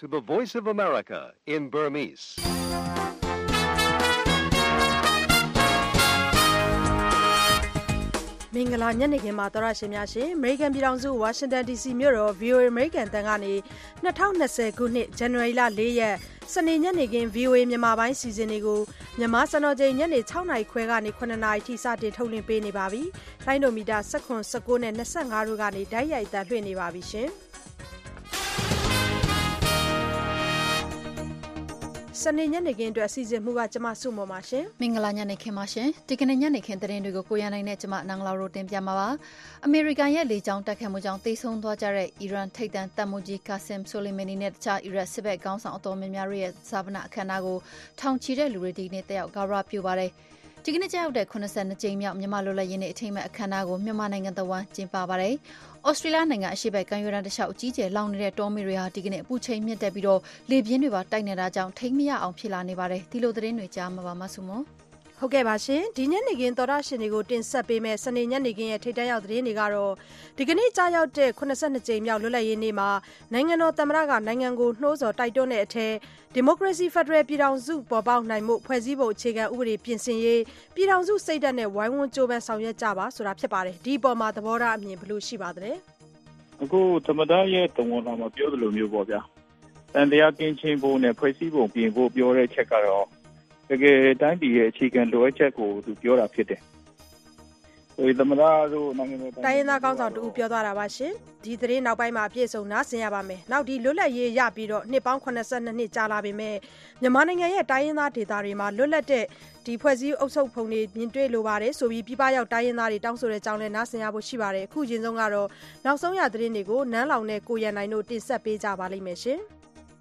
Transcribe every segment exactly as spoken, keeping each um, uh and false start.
to the Voice of America in Burmese. မင်္ဂလာညနေခင်းပါတော်ရရှင်များရှင် American ပြည်ထောင်စု Washington ဒီ စီ မြို့တော် ဗွီအိုအေ American တန်ကနေ၂၀၂၀ခုနှစ် ဇန်နဝါရီလ၄ရက်စနေညနေခင်း ဗွီအိုအေ မြန်မာပိုင်းစီစဉ်တွေကိုမြန်မာစံတော်ချိန်ညနေ၆နာရီခွဲကနေ၇နာရီထိစတင်ထုတ်လွှင့်ပေးနေပါပြီ။လိုင်းဒိုမီတာ၁၇ ၁၉နဲ့၂၅တို့ကနေဓာတ်ရိုက်အသံလွှင့်နေပါပြီရှင်။စနေညနေခင်းအတွက်စီစဉ်မှုကကျမစုမော်ပါရှင်မင်္ဂလာညနေခင်းပါရှင်ဒီကနေ့ညနေခင်းသတင်းတွေကိုကိုရနိုင်နဲ့ကျမနန်းလာရိုတင်ပြမှာပါအမေရိကန်ရဲ့လေကြောင်းတိုက်ခိုက်မှုကြောင့်တိတ်ဆုံးသွားကြတဲ့အီရန်ထိပ်တန်းတပ်မှူးကြီးကာဆမ်ဆိုလီမနီနဲ့တခြားအီရတ်စစ်ဘက်ခေါင်းဆောင်အတော်များများရဲ့ဇာပနာအခမ်းအနားကိုထောင်ချီတဲ့လူတွေဒီနေ့တက်ရောက်ဂါရပြုပါတယ်ဒီကနေ့ကျရောက်တဲ့ခုနှစ်ကြိမ်မြောက်မြန်မာလူလတ်ရင်းနေ့အထိမ်းအမှတ်အခမ်းအနားကိုမြန်မာနိုင်ငံတဝန်းကျင်းပပါတယ်။ဩစတြေးလျနိုင်ငံအရှေ့ဘက်ကမ်းရိုးတန်းတစ်လျှောက်အကြီးကျယ်လောင်နေတဲ့တောမီတွေဟာဒီကနေ့အပူချိန်မြင့်တက်ပြီးတော့လေပြင်းတွေပါတိုက်နေတာကြောင့်ထိမ့်မရအောင်ဖြစ်လာနေပါတယ်။ဒီလိုသတင်းတွေကြားမှာပါမဆုမ။ဟုတ်ကဲ့ပါရှင်ဒီညနေခင်းသောတာရှင်တွေကိုတင်ဆက်ပေးမယ်စနေညနေခင်းရဲ့ထိပ်တန်းရောက်သတင်းတွေကတော့ဒီကနေ့ကြားရောက်တဲ့ခုနှစ်ကြိမ်မြောက်လွတ်လပ်ရေးနေ့မှာနိုင်ငံတော်သမ္မတကနိုင်ငံကိုနှိုးဆော်တိုက်တွန်းတဲ့အထက်ဒီမိုကရေစီဖက်ဒရယ်ပြည်ထောင်စုပေါ်ပေါက်နိုင်မှုဖွဲ့စည်းပုံအခြေခံဥပဒေပြင်ဆင်ရေးပြည်ထောင်စုစိတ်ဓာတ်နဲ့ဝိုင်းဝန်းကြိုးပမ်းဆောင်ရွက်ကြပါဆိုတာဖြစ်ပါတယ်ဒီပေါ်မှာသဘောထားအမြင်ဘယ်လိုရှိပါသလဲအခုသမ္မတရဲ့တုံ့ပြန်လာမှာပြောသလိုမျိုးပေါ့ဗျာတန်တရားကင်းချင်းဖို့နဲ့ဖွဲ့စည်းပုံပြင်ဖို့ပြောတဲ့ချက်ကတော့တကယ်တိုင်းပြည်ရဲ့အခြေခံလိုအပ်ချက်ကိုသူပြောတာဖြစ်တယ်။ဒီသမ္မတတို့နိုင်ငံတော်တိုင်းရင်းသားကောင်းဆောင်တူပြောသွားတာပါရှင်။ဒီသတင်းနောက်ပိုင်းမှာအပြည့်စုံနားဆင်ရပါမယ်။နောက်ဒီလွတ်လပ်ရေးရပြီးတော့နှစ်ပေါင်း82နှစ်ကြာလာပြီမဲ့မြန်မာနိုင်ငံရဲ့တိုင်းရင်းသားဒေသတွေမှာလွတ်လပ်တဲ့ဒီဖွဲ့စည်းအုပ်ချုပ်ပုံတွေမြင်တွေ့လိုပါတယ်ဆိုပြီးပြပရောက်တိုင်းရင်းသားတွေတောင်းဆိုတဲ့အကြောင်းလဲနားဆင်ရဖို့ရှိပါတယ်။အခုချင်းဆုံးကတော့နောက်ဆုံးရသတင်းတွေကိုနန်းလောင်နဲ့ကိုရန်နိုင်တို့တင်ဆက်ပေးကြပါလိမ့်မယ်ရှင်။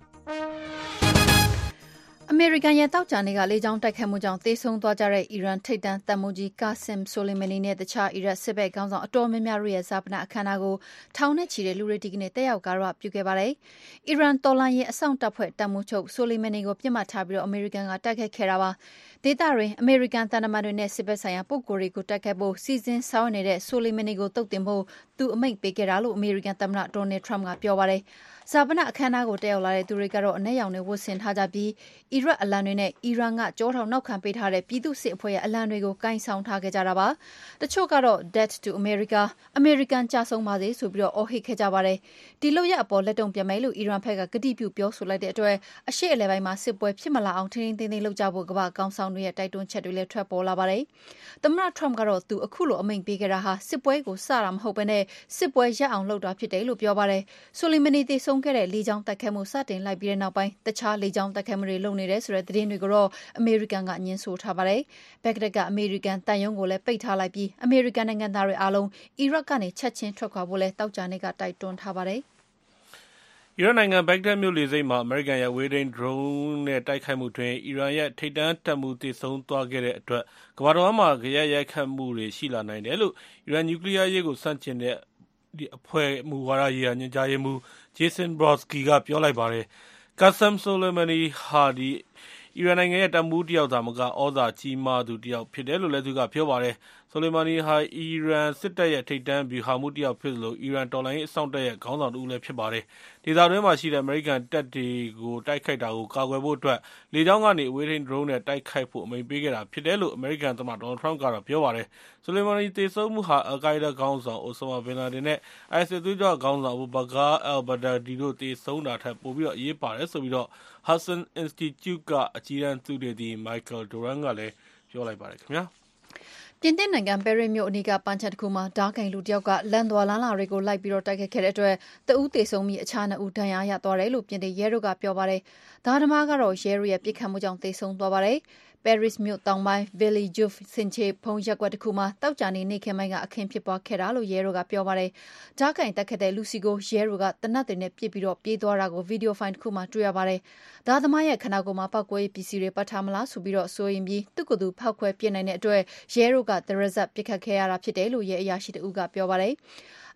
အမေရိကန်ရဲ့တောက်ကြနေကလေကြောင်းတိုက်ခတ်မှုကြောင့်သေဆုံးသွားကြတဲ့အီရန်ထိပ်တန်းတပ်မှူးကြီးကာဆမ်ဆိုလီမနီနဲ့တခြားအီရတ်စစ်ဘက်ခေါင်းဆောင်အတော်များများရဲ့ဇာပနာအခမ်းအနားကိုထောင်နဲ့ချီတဲ့လူတွေဒီကနေ့တက်ရောက်ကြရပြုခဲ့ပါတယ်။အီရန်တော်လှန်ရေးအဆောင်တပ်ဖွဲ့တပ်မှူးချုပ်ဆိုလီမနီကိုပြစ်မှတ်ထားပြီးတော့အမေရိကန်ကတိုက်ခိုက်ခဲ့တာပါ။ဒေသတွင်အမေရိကန်တန်တမန်တွေနဲ့စစ်ဘက်ဆိုင်ရာပုဂ္ဂိုလ်တွေကိုတိုက်ခိုက်ဖို့စီစဉ်ဆောင်နေတဲ့ဆိုလီမနီကိုတုတ်တင်ဖို့သူအမိန့်ပေးခဲ့တာလို့အမေရိကန်သမ္မတဒေါ်နယ်ထရမ့်ကပြောပါတယ်။ဇာပနာအခမ်းအနားကိုတက်ရောက်လာတဲ့သူတွေကတော့အနက်ရောင်တွေဝတ်ဆင်ထားကြပြီးအီရတ်အလံတွေနဲ့အီရန်ကကြောထောင်နောက်ခံပေးထားတဲ့ပြည်သူ့စစ်အဖွဲ့ရဲ့အလံတွေကိုကိုင်ဆောင်ထားခဲ့ကြတာပါတချို့ကတော့ Death to America အမေရိကန်ကြာဆုံးပါစေဆိုပြီးတော့အော်ဟစ်ခဲ့ကြပါတယ်ဒီလိုရအပေါ်လက်တုံပြန်မယ်လို့အီရန်ဘက်ကကတိပြုပြောဆိုလိုက်တဲ့အတွက်အရှေ့အလယ်ပိုင်းမှာစစ်ပွဲဖြစ်မလာအောင်ထိန်းသိမ်းသိမ်းလုပ်ကြဖို့ကမ္ဘာကောင်ဆောင်တွေရဲ့တိုက်တွန်းချက်တွေလည်းထွက်ပေါ်လာပါတယ်သမ္မတထရမ့်ကတော့သူအခုလိုအမိန့်ပေးခဲ့တာဟာစစ်ပွဲကိုစတာမဟုတ်ဘဲနဲ့စစ်ပွဲရပ်အောင်လုပ်တာဖြစ်တယ်လို့ပြောပါတယ်ဆိုလီမနီသေဆုံးခဲ့တဲ့လေကြောင်းတိုက်ခိုက်မှုစတင်လိုက်ပြီးတဲ့နောက်ပိုင်းတခြားလေကြောင်းတိုက်ခိုက်မှုတွေလုပ်နေတဲ့ဆိုတဲ့သတင်းတွေကိုတော့အမေရိကန်ကညှင်းဆိုထားပါတယ်။ဘက်ဂဒက်ကအမေရိကန်တန်ယုံကိုလည်းပိတ်ထားလိုက်ပြီးအမေရိကန်နိုင်ငံသားတွေအားလုံးအီရတ်ကနေချက်ချင်းထွက်ခွာဖို့လည်းတောက်ကြနေကတိုက်တွန်းထားပါတယ်။အီရတ်နိုင်ငံဘက်ဂဒက်မြို့လေဆိပ်မှာအမေရိကန်ရဲ့ဝေးဒိန်းဒရုန်းနဲ့တိုက်ခိုက်မှုတွင်အီရန်ရဲ့ထိပ်တန်းတပ်မှူးသေဆုံးသွားခဲ့တဲ့အတွက်ကမ္ဘာတော်မှာကြရိုက်ရိုက်ခတ်မှုတွေရှိလာနိုင်တယ်လို့အီရန်နျူကလ িয়ার ရေးကိုစန့်ကျင်တဲ့ဒီအဖွဲ့မူဝါဒရေးရာညွှန်ကြားရေးမှူး Jason Brodsky ကပြောလိုက်ပါတယ်။ Qasem Soleimani ဟာဒီအီရန်နိုင်ငံရဲ့တပ်မှူးတယောက်သာမကဩဇာကြီးမားသူတယောက်ဖြစ်တယ်လို့လည်းသူကပြောပါတယ်။ Soleimani ဟာအီရန်စစ်တပ်ရဲ့ထိပ်တန်းဗျူဟာမှူးတယောက်ဖြစ်သလိုအီရန်တော်လှန်ရေးအစောင့်တပ်ရဲ့ခေါင်းဆောင်တဦးလည်းဖြစ်ပါတယ်။ဒေသတွင်းမှာရှိတဲ့အမေရိကန်တပ်တွေကိုတိုက်ခိုက်တာကိုကာကွယ်ဖို့အတွက်လေကြောင်းကနေအဝေးထိန်းဒရုန်းနဲ့တိုက်ခိုက်ဖို့အမိန့်ပေးခဲ့တာဖြစ်တယ်လို့အမေရိကန်သမ္မတဒေါ်နယ်ထရမ့်ကတော့ပြောပါတယ်။ Soleimani သေဆုံးမှုဟာအယ်လ်ကိုင်းဒါးခေါင်းဆောင် Osama bin Laden နဲ့ အိုင်အက်စ် စစ်သွေးကြွခေါင်းဆောင် Abu Bakr al-Baghdadi တို့သေဆုံးတာထက်ပိုပြီးအရေးပါတယ်ဆိုပြီး Hudson Institute ကအကြီးတန်းသုတေသီ Michael Doran ကလည်းပြောလိုက်ပါတယ်ခင်ဗျာပြင်သစ်နိုင်ငံပဲရစ်မြို့အနီးကပန်းခြံတစ်ခုမှာဓားကင်လူတယောက်ကလမ်းသွားလမ်းလာတွေကိုလိုက်ပြီးတော့တိုက်ခိုက်ခဲ့တဲ့အတွက်တဦးသေဆုံးပြီးအခြားနှစ်ဦးဒဏ်ရာရသွားတယ်လို့ပြင်သစ်ရဲတို့ကပြောပါတယ်။ဓားသမားကတော့ရဲတို့ရဲ့ပြစ်ခတ်မှုကြောင့်သေဆုံးသွားပါတယ်။ပဲရစ်မြို့တောင်ပိုင်း Villejuif ဆင်ချေဖုံးရပ်ကွက်တစ်ခုမှာတောက်ကြနေနေခင်ပိုင်းကအခင်းဖြစ်ပွားခဲ့တာလို့ရဲတို့ကပြောပါတယ်။ဓားကင်တက်ခဲ့တဲ့လူစီကိုရဲတို့ကတနတ်တွေနဲ့ပြစ်ပြီးတော့ပြေးသွားတာကိုဗီဒီယိုဖိုင်တစ်ခုမှတွေ့ရပါတယ်။ဓားသမားရဲ့ခန္ဓာကိုယ်မှာပောက်ကွဲပစ္စည်းတွေပတ်ထားမလားဆိုပြီးတော့ဆိုရင်ပြီးသူ့ကိုယ်သူဖောက်ခွဲပြစ်နိုင်တဲ့အတွက်ရဲတို့ကတရဇက်ပြစ်ခတ်ခဲ့ရတာဖြစ်တယ်လို့ရဲအရာရှိတဦးကပြောပါတယ်။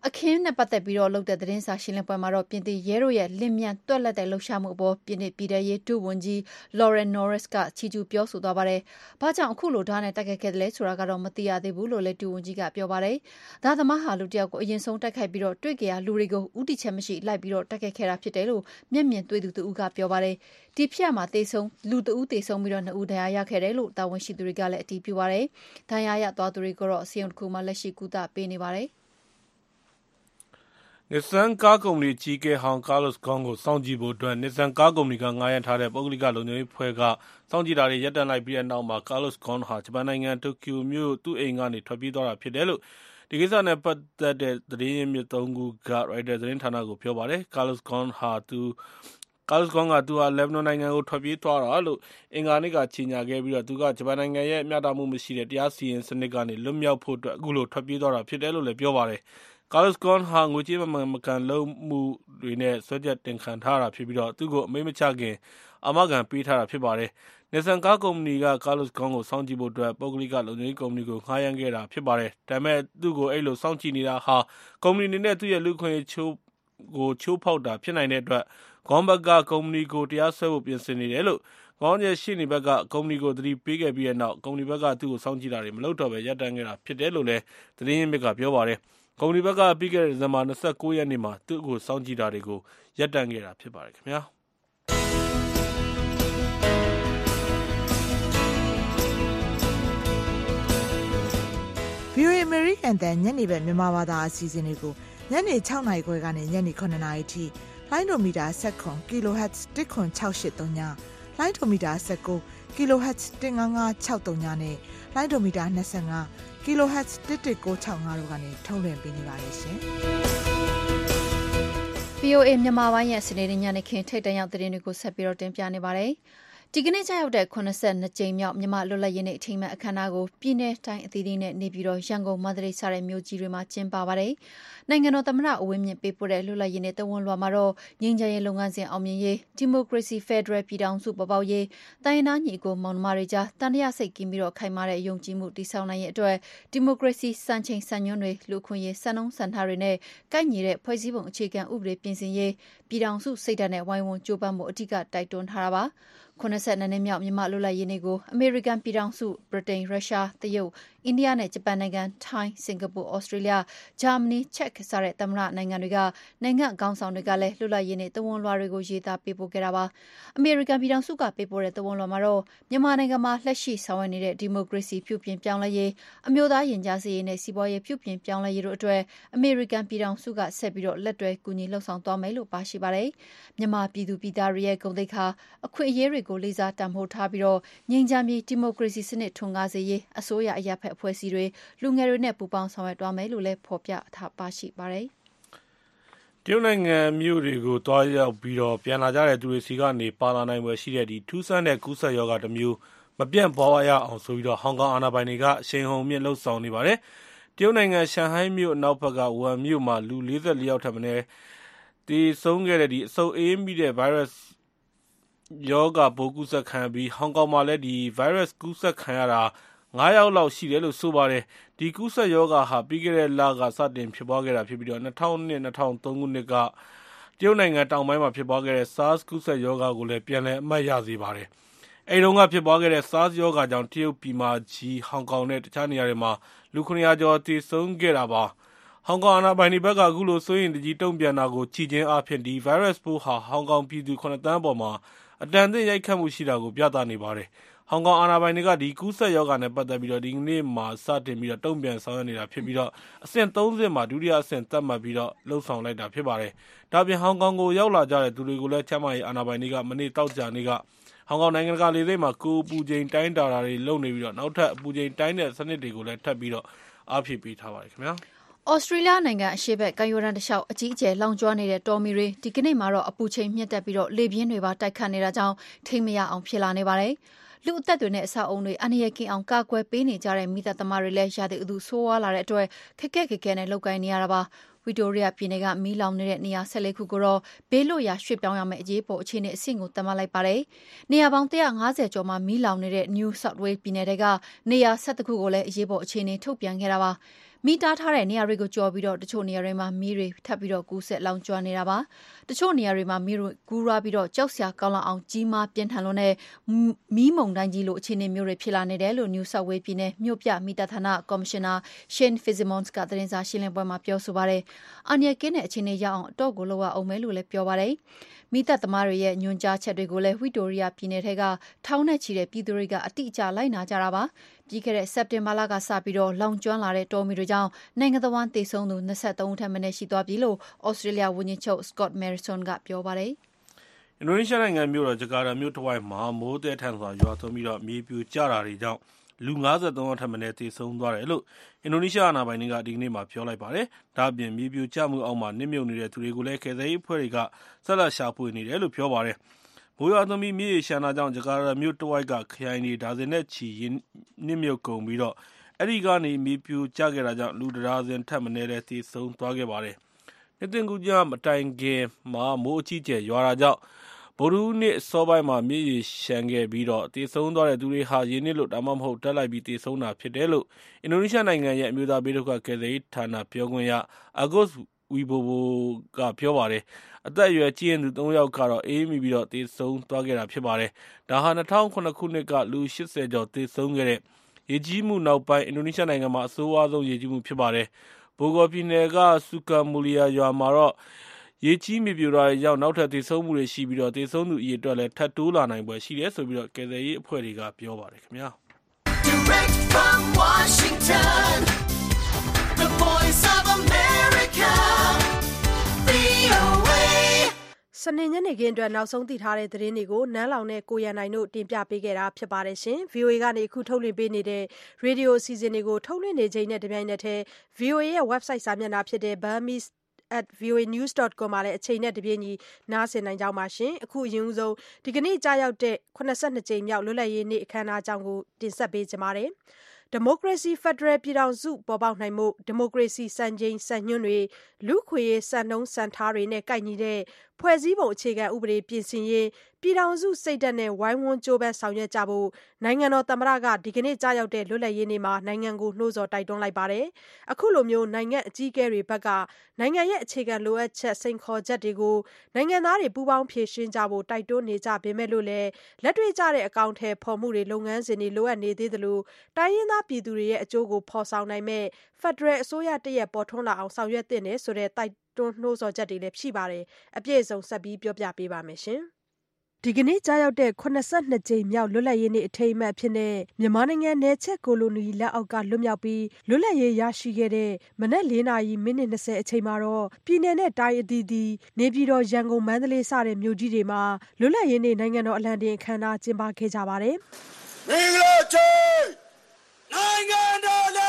အခင်းနဲ့ပတ်သက်ပြီးတော့လုပ်တဲ့သတင်းစာရှင်းလင်းပွဲမှာတော့ပြင်သစ်ရဲတို့ရဲ့လင်းမြန်တွက်လက်တဲ့လှုပ်ရှားမှုအပေါ်ပြင်သစ်ပြည်ထရေးဒုဝန်ကြီး Laurent Norris ကချီးကျူးပြောဆိုသွားပါတယ်။ဘာကြောင့်အခုလိုဓာတ်နဲ့တိုက်ခိုက်ခဲ့တယ်လဲဆိုတာကတော့မသိရသေးဘူးလို့လည်းဒုဝန်ကြီးကပြောပါတယ်။ဒါသမားဟာလူတစ်ယောက်ကိုအရင်ဆုံးတိုက်ခိုက်ပြီးတော့တွေ့ကြရလူတွေကိုဥတီချက်မရှိလိုက်ပြီးတော့တိုက်ခိုက်ခဲ့တာဖြစ်တယ်လို့မျက်မြင်တွေ့သူတူကပြောပါတယ်။ဒီဖြစ်မှာတေဆုံးလူတဦးတေဆုံးပြီးတော့နှစ်ဦးဒဏ်ရာရခဲ့တယ်လို့တာဝန်ရှိသူတွေကလည်းအတည်ပြုပါတယ်။ဒဏ်ရာရသွားသူတွေကိုတော့စီယုံတစ်ခုမှလက်ရှိကုသပေးနေပါတယ်။ Nissan ကားကုမ္ပဏီအကြီးအကဲဟောင်း Carlos Ghosn ကိုစောင့်ကြည့်ဖို့အတွက် Nissan ကားကုမ္ပဏီကငှားရမ်းထားတဲ့ပုဂ္ဂလိကလုံခြုံရေးအဖွဲ့ကစောင့်ကြည့်တာတွေရပ်တန့်လိုက်ပြီးတဲ့နောက်မှာ Carlos Ghosn ဟာဂျပန်နိုင်ငံတိုကျိုမြို့သူ့အိမ်ကနေထွက်ပြေးသွားတာဖြစ်တယ်လို့ဒီကိစ္စနဲ့ပတ်သက်တဲ့သတင်းရင်းမြစ်သုံးခုက Reuters သတင်းဌာနကိုပြောပါတယ်။ Carlos Ghosn ဟာသူCarlos Ghosn ကသူဟာလက်ဘနွန်နိုင်ငံကိုထွက်ပြေးသွားတာလို့အင်္ဂါနေ့ကကြေညာခဲ့ပြီးတော့သူကဂျပန်နိုင်ငံရဲ့မျှတမှုမရှိတဲ့တရားစီရင်စနစ်ကနေလွတ်မြောက်ဖို့အတွက်အခုလိုထွက်ပြေးသွားတာဖြစ်တယ်လို့လည်းပြောပါတယ်။ Carlos Ghosn ဟာငွေကြေးမမှန်မကန်လုပ်မှုတွေနဲ့စွဲချက်တင်ခံထားရတာဖြစ်ပြီးတော့သူ့ကိုအမိန့်မချခင်အာမခံပေးထားတာဖြစ်ပါတယ်။ Nissan ကားကုမ္ပဏီက Carlos Ghosn ကိုစောင့်ကြည့်ဖို့အတွက်ပုဂ္ဂလိကလုံခြုံရေးကုမ္ပဏီကိုငှားရမ်းခဲ့တာဖြစ်ပါတယ်။ဒါပေမဲ့သူ့ကိုအဲ့လိုစောင့်ကြည့်နေတာဟာကုမ္ပဏီအနေနဲ့သူ့ရဲ့လူ့အခွင့်အရေးချိုးကိုချိုးဖောက်တာဖြစ်နိုင်တဲ့အတွက်Ghosn ဘက်ကကုမ္ပဏီကိုတရားစွဲဖို့ပြင်ဆင်နေတယ်လို့Ghosn ရဲ့ရှေ့နေဘက်ကကုမ္ပဏီကိုသတိပေးခဲ့ပြီးတဲ့နောက်ကုမ္ပဏီဘက်ကသူ့ကိုစောင့်ကြည့်တာတွေမလုပ်တော့ဘဲရပ်တန့်ခဲ့တာဖြစ်တယ်လို့လည်းသတင်းရင်းမြစ်ကပြောပါတယ်။ကုမ္ပဏီဘက်ကပြီးခဲ့တဲ့ဒီဇင်ဘာ၂၉ရက်နေ့မှာသူ့ကိုစောင့်ကြည့်တာတွေကိုရပ်တန့်ခဲ့တာဖြစ်ပါတယ်ခင်ဗျာ။ဗီအိုအေ American တန်ညနေဘက်မြန်မာဘာသာအစီအစဉ်တွေကိုညနေ၆နာရီခွဲကနေညနေ၇နာရီထိလိုင်းဒိုမီတာ၁၇ kHz ၁ခွန်၆၈၃ညလိုင်းဒိုမီတာ၁၉ kHz ၁၅၅၆၃ညနဲ့လိုင်းဒိုမီတာ၂၅ kHz ၁၁၉၆၅တို့ကနေထုတ်လွှင့်ပေးနေပါတယ်ရှင်။ဗီအိုအေ မြန်မာပိုင်းရဲ့စနေနေ့ညနေခင်းထိပ်တန်းရောက်သတင်းတွေကိုဆက်ပြီးတော့တင်ပြနေပါတယ်။ဒီကနေ့ကျရောက်တဲ့၇၂ကြိမ်မြောက်မြန်မာလွတ်လပ်ရေးနေ့အထိမ်းအမှတ်အခမ်းအနားကိုပြည်내တိုင်းအသီးသီးနဲ့နေပြည်တော်ရန်ကုန်မန္တလေးစတဲ့မြို့ကြီးတွေမှာကျင်းပပါတယ်။နိုင်ငံတော်သမ္မတဦးဝင်းမြင့်ပေးပို့တဲ့လွတ်လပ်ရေးနေ့သဝဏ်လွှာမှာတော့ငြိမ်းချမ်းရေးလုပ်ငန်းစဉ်အောင်မြင်ရေးဒီမိုကရေစီဖက်ဒရယ်ပြည်ထောင်စုပေါ်ပေါက်ရေးတိုင်းရင်းသားညီအကိုမောင်နှမတွေကြားတန်တရားစိတ်ကင်းပြီးတော့ခိုင်မာတဲ့ယုံကြည်မှုတည်ဆောက်နိုင်ရေးအတွက်ဒီမိုကရေစီစံချိန်စံညွှန်းတွေလူခွင့်ရေးစံနှုန်းစံထားတွေနဲ့ကိုက်ညီတဲ့ဖွဲ့စည်းပုံအခြေခံဥပဒေပြင်ဆင်ရေးပြည်ထောင်စုစိတ်ဓာတ်နဲ့ဝိုင်းဝန်းကြိုးပမ်းမှုအဓိကတိုက်တွန်းထားတာပါ။၇၂နှစ်မြောက်မြန်မာလွတ်လပ်ရေးနေ့ကိုအမေရိကန်ပြည်ထောင်စုဗြိတိန်ရုရှားတရုတ်အိန္ဒိယနဲ့ဂျပန်နိုင်ငံထိုင်းစင်ကာပူဩစတြေးလျဂျာမနီချက်စတဲ့သမ္မတနိုင်ငံတွေကနိုင်ငံခေါင်းဆောင်တွေကလည်းလွတ်လပ်ရေးနေ့သဝဏ်လွှာတွေကိုရေးသားပေးပို့ခဲ့တာပါအမေရိကန်ပြည်ထောင်စုကပေးပို့တဲ့သဝဏ်လွှာမှာတော့မြန်မာနိုင်ငံမှာလက်ရှိဆောင်ရွက်နေတဲ့ဒီမိုကရေစီပြုပြင်ပြောင်းလဲရေးအမျိုးသားရင်ကြားစေ့ရေးနဲ့စီးပွားရေးပြုပြင်ပြောင်းလဲရေးတို့အတွက်အမေရိကန်ပြည်ထောင်စုကဆက်ပြီးတော့လက်တွဲကူညီလှုပ်ဆောင်သွားမယ်လို့ပါရှိပါတယ်မြန်မာပြည်သူပြည်သားတွေရဲ့ဂုဏ်သိက္ခာအခွင့်အရေးတွေကိုလေးစားတန်ဖိုးထားပြီးတော့ငြိမ်းချမ်းပြီးဒီမိုကရေစီစနစ်ထွန်းကားစေရေးအစိုးရအရပ်ဖက်အဖွဲ့အစည်းတွေလူငယ်တွေနဲ့ပူးပေါင်းဆောင်ရွက်သွားမယ်လို့လည်းဖော်ပြထားပါရှိပါတယ်။တရုတ်နိုင်ငံမြို့တွေကိုတွားရောက်ပြီးတော့ပြန်လာကြတဲ့သူတွေစီကနေပါလာနိုင်ွယ်ရှိတဲ့ဒီထူးဆန်းတဲ့ကူးစက်ရောဂါတစ်မျိုးမပြန့်ပွားရအောင်ဆိုပြီးတော့ဟောင်ကောင်အာဏာပိုင်တွေကအရှိန်ဟုန်မြင့်လှုပ်ဆောင်နေပါတယ်။တရုတ်နိုင်ငံရှန်ဟိုင်းမြို့အနောက်ဘက်ကဝမ်မြို့မှာလူ၄၄ယောက်ထပ်မံတည်ဆုံးခဲ့တဲ့ဒီအဆုတ်အေးမိတဲ့ဗိုင်းရပ်စ်ယောဂပိုးကူးစက်ခံပြီးဟောင်ကောင်မှာလည်းဒီဗိုင်းရပ်စ်ကူးစက်ခံရတာငါးယောက်လောက်ရှိတယ်လို့ဆိုပါတယ်ဒီကူးစက်ရောဂါဟာပြီးခဲ့တဲ့လကစတင်ဖြစ်ပွားခဲ့တာဖြစ်ပြီးတော့၂၀၀၂ ၂၀၀၃ခုနှစ်ကတရုတ်နိုင်ငံတောင်ပိုင်းမှာဖြစ်ပွားခဲ့တဲ့ SARS ကူးစက်ရောဂါကိုလည်းပြန်လည်အမှတ်ရစေပါတယ်အဲဒီတုန်းကဖြစ်ပွားခဲ့တဲ့ SARS ရောဂါကြောင့်တရုတ်ပြည်မကြီးဟောင်ကောင်နဲ့တခြားနေရာတွေမှာလူခုနှစ်ရာကျော်သေဆုံးခဲ့တာပါဟောင်ကောင်အာဏာပိုင်တွေဘက်ကအခုလိုစိုးရိမ်တကြီးတုံ့ပြန်တာကိုကြည်ချင်းအားဖြင့်ဒီဗိုင်းရပ်စ်ပိုးဟာဟောင်ကောင်ပြည်သူခုနှစ်သန်းပေါ်မှာအတန်အသင့်ရိုက်ခတ်မှုရှိတာကိုပြသနေပါတယ်။ဟောင်ကောင်အာဏာပိုင်တွေကဒီကူးစက်ရောဂါနဲ့ပတ်သက်ပြီးတော့ဒီကနေ့မှာစတင်ပြီးတော့တုံ့ပြန်ဆောင်ရွက်နေတာဖြစ်ပြီးတော့အဆင့်သုံးဆင့်မှာဒုတိယအဆင့်သတ်မှတ်ပြီးတော့လှုပ်ဆောင်လိုက်တာဖြစ်ပါတယ်။ဒါပြင်ဟောင်ကောင်ကိုရောက်လာကြတဲ့သူတွေကိုလည်းချမ်းမာရေးအာဏာပိုင်တွေကမနေ့တောက်ကြနေ့ကဟောင်ကောင်နိုင်ငံကလေဆိပ်မှာကိုပူချိန်တိုင်းတာတာတွေလုပ်နေပြီးတော့နောက်ထပ်အပူချိန်တိုင်းတဲ့စနစ်တွေကိုလည်းထပ်ပြီးတော့အားဖြည့်ပေးထားပါတယ်ခင်ဗျာ။ဩစတြေးလျနိုင်ငံအရှေ့ဘက်ကမ်းရိုးတန်းတစ်လျှောက်အကြီးအကျယ်လောင်ကျွမ်းနေတဲ့တော်မီတွေဒီကနေ့မှာတော့အပူချိန်မြင့်တက်ပြီးတော့လေပြင်းတွေပါတိုက်ခတ်နေတာကြောင့်ထိမရအောင်ဖြစ်လာနေပါတယ်။လူအသက်တွေနဲ့အဆောက်အုံတွေအန္တရာယ်ကင်းအောင်ကာကွယ်ပေးနေကြတဲ့မိသားသမားတွေလည်းရာသီဥတုဆိုးဝါးလာတဲ့အတွက်ခက်ခက်ခဲခဲနဲ့လုပ်ကိုင်နေရတာပါ။ဗီတိုရီယာပြည်နယ်ကမီးလောင်နေတဲ့နေရာ၁၄ခုကိုတော့ဘေးလွတ်ရာရွှေ့ပြောင်းရမယ့်အရေးပေါ်အခြေအနေအဆင့်ကိုသတ်မှတ်လိုက်ပါတယ်။နေရာပေါင်း၁၅၀ကျော်မှာမီးလောင်နေတဲ့ New South Wales ပြည်နယ်တွေကနေရာ၁၁ခုကိုလည်းအရေးပေါ်အခြေအနေထုတ်ပြန်ခဲ့တာပါ။မိတားထားတဲ့နေရာတွေကိုကြော်ပြီးတော့တချို့နေရာတွေမှာမီးတွေထပ်ပြီးတော့ကူးဆက်လောင်ကျွမ်းနေတာပါတချို့နေရာတွေမှာမီးကူးရပြီးတော့ကြောက်စရာကောင်းလောက်အောင်ကြီးမားပြင်းထန်လို့နဲ့မီးမုန်တိုင်းကြီးလိုအခြေအနေမျိုးတွေဖြစ်လာနေတယ်လို့ New South Wales ပြည်နယ်မြို့ပြမိတာဌာနကော်မရှင်နာ Shane Fitzsimmons ကသတင်းစာရှင်းလင်းပွဲမှာပြောဆိုပါတယ်။အန်ရကင်းတဲ့အခြေအနေရအောင်အတော့ကိုလောက်အောင်မယ်လို့လည်းပြောပါတယ်။မိသက်သမားတွေရဲ့ညွှန်ကြားချက်တွေကိုလည်းဝီတိုရီယာပြည်နယ်ထဲကထောင်းနဲ့ချီတဲ့ပြည်သူတွေကအတိအကျလိုက်နာကြတာပါ။ပြီးခဲ့တဲ့စက်တင်ဘာလကစပြီးတော့လောင်ကျွမ်းလာတဲ့တောမီတွေကြောင့်နိုင်ငံတော်ဝန်သေဆုံးသူ၂၃ဦးထက်မနည်းရှိသွားပြီလို့ဩစတြေးလျဝန်ကြီးချုပ် Scott Morrison ကပြောပါတယ်။အင်ဒိုနီးရှားနိုင်ငံမြို့တော်ဂျကာတာမြို့တစ်ဝိုက်မှာမိုးသည်ထန်စွာရွာသွန်းပြီးတော့မြေပြိုကျတာတွေကြောင့်လူ၅၃ယောက်ထက်မနည်းသေဆုံးသွားတယ်လို့အင်ဒိုနီးရှားအာဏာပိုင်တွေကဒီကနေ့မှပြောလိုက်ပါတယ်။ဒါ့အပြင်မြေပြိုကျမှုအောက်မှာနစ်မြုပ်နေတဲ့သူတွေကိုလည်းကယ်ဆယ်ရေးအဖွဲ့တွေကဆက်လက်ရှာဖွေနေတယ်လို့ပြောပါတယ်။မိုးရွာသွန်းပြီးမြေရှမ်းတာကြောင့်ဂျကာတာမြို့တစ်ဝိုက်ကခရိုင်တွေဒါဇင်နဲ့ချီနစ်မြုပ်ကုန်ပြီးတော့အဲ့ဒီကနေမြေပြိုကျခဲ့တာကြောင့်လူတဒါဇင်ထက်မနည်းလည်းသေဆုံးသွားခဲ့ပါတယ်။နှစ်သင်ကူကြမတိုင်ခင်မှာမိုးအကြီးကျယ်ရွာတာကြောင့်ဗုဒ္ဓဟူးနေ့စောပိုင်းမှာမြေကြီးရှမ်းခဲ့ပြီးတော့သေဆုံးသွားတဲ့သူတွေဟာရင်းနှီးလို့ဒါမှမဟုတ်တက်လိုက်ပြီးသေဆုံးတာဖြစ်တယ်လို့အင်ဒိုနီးရှားနိုင်ငံရဲ့အမျိုးသားဘေးဒုက္ခကယ်ဆယ်ရေးဌာနပြောခွင့်ရအာဂုတ်ဝီဘိုဘိုကပြောပါတယ်။အသက်အရွယ်ကြီးရင်သူ၃ယောက်ကတော့အေးမိပြီးတော့သေဆုံးသွားခဲ့တာဖြစ်ပါတယ်။ဒါဟာ၂၀၀၇ခုနှစ်ကလူ၈၀ကျော်သေဆုံးခဲ့တဲ့ရေကြီးမှုနောက်ပိုင်းအင်ဒိုနီးရှားနိုင်ငံမှာအဆိုးအဝါဆုံးရေကြီးမှုဖြစ်ပါတယ်။ဘိုဂေါ်ပြည်နယ်ကဆူကာမူလီယာရွာမှာတော့ရေကြီးမြေပြိုတာတွေကြောင့်နောက်ထပ်သေဆုံးမှုတွေရှိပြီးတော့သေဆုံးသူအရေအတွက်လည်းထပ်တိုးလာနိုင်ပွဲရှိတယ်ဆိုပြီးတော့ကယ်ဆယ်ရေးအဖွဲ့တွေကပြောပါတယ်ခင်ဗျာ Direct from Washington The Voice of America V O A စနေညနေခင်းအတွက်နောက်ဆုံးသိထားတဲ့သတင်းတွေကိုနန်းလောင်နဲ့ကိုရန်နိုင်တို့တင်ပြပေးခဲ့တာဖြစ်ပါတယ်ရှင် V O A ကနေအခုထုတ်လွှင့်ပေးနေတဲ့ရေဒီယိုအစီအစဉ်တွေကိုထုတ်လွှင့်နေချိန်နဲ့တပြိုင်နက်တည်း V O A ရဲ့ website စာမျက်နှာဖြစ်တဲ့ burmese at v o a news dot com မှာလည်းအချိန်နဲ့တပြေးညီနားဆင်နိုင်ကြပါရှင်အခုအရင်ဦးဆုံးဒီကနေ့ကြာရောက်တဲ့ခုနစ်ဆယ့်နှစ်ကြိမ်မြောက်လွတ်လပ်ရေးနေ့အခမ်းအနားအကြောင်းကိုတင်ဆက်ပေးကြပါမယ်ဒီမိုကရေစီဖက်ဒရယ်ပြည်ထောင်စုပေါ်ပေါက်နိုင်မှုဒီမိုကရေစီစံချိန်စံညွှန်းတွေလူခွေရေးစံနှုန်းစံထားတွေနဲ့ကိုက်ညီတဲ့ဖွဲ့စည်းပုံအခြေခံဥပဒေပြင်ဆင်ရေးပြည်ထောင်စုစိတ်ဓာတ်နဲ့ဝိုင်းဝန်းကြိုးပမ်းဆောင်ရွက်ကြဖို့နိုင်ငံတော်သမ္မတကဒီကနေ့ကြာရောက်တဲ့လွတ်လပ်ရေးနေ့မှာနိုင်ငံကိုနှိုးဆော်တိုက်တွန်းလိုက်ပါတယ်အခုလိုမျိုးနိုင်ငံအကြီးအကဲတွေဘက်ကနိုင်ငံရဲ့အခြေခံလိုအပ်ချက်စိန်ခေါ်ချက်တွေကိုနိုင်ငံသားတွေပူးပေါင်းဖြေရှင်းကြဖို့တိုက်တွန်းနေကြပေမဲ့လို့လည်းလက်တွေ့ကျတဲ့အကောင့်ထဲဖော်မှုတွေလုပ်ငန်းစဉ်တွေလိုအပ်နေသေးသလိုတိုင်းရင်းသားပြည်သူတွေရဲ့အကျိုးကိုဖော်ဆောင်နိုင်မဲ့ဖက်ဒရယ်အစိုးရတရက်ပေါ်ထွန်းလာအောင်ဆောင်ရွက်သင့်တယ်ဆိုတဲ့တိုက်တွန်းနှိုးဆော်ချက်တွေလည်းရှိပါတယ်အပြည့်အစုံဆက်ပြီးပြောပြပေးပါမယ်ရှင်ဒီကနေ့ကြာရောက်တဲ့ခုနစ်ဆယ့်နှစ်ကြိမ်မြောက်လွတ်လပ်ရေးနေ့အထိမ်းအမှတ်ဖြစ်တဲ့မြန်မာနိုင်ငံနယ်ချဲ့ကိုလိုနီလက်အောက်ကလွတ်မြောက်ပြီးလွတ်လပ်ရေးရရှိခဲ့တဲ့မနက်၄နာရီမိနစ်၂၀အချိန်မှာတော့ပြည်내နဲ့တိုင်းအသီးသီးနေပြည်တော်ရန်ကုန်မန္တလေးစတဲ့မြို့ကြီးတွေမှာလွတ်လပ်ရေးနေ့နိုင်ငံတော်အလံတင်အခမ်းအနားကျင်းပခဲ့ကြပါတယ်မင်္ဂလာချီနိုင်ငံတော်လာ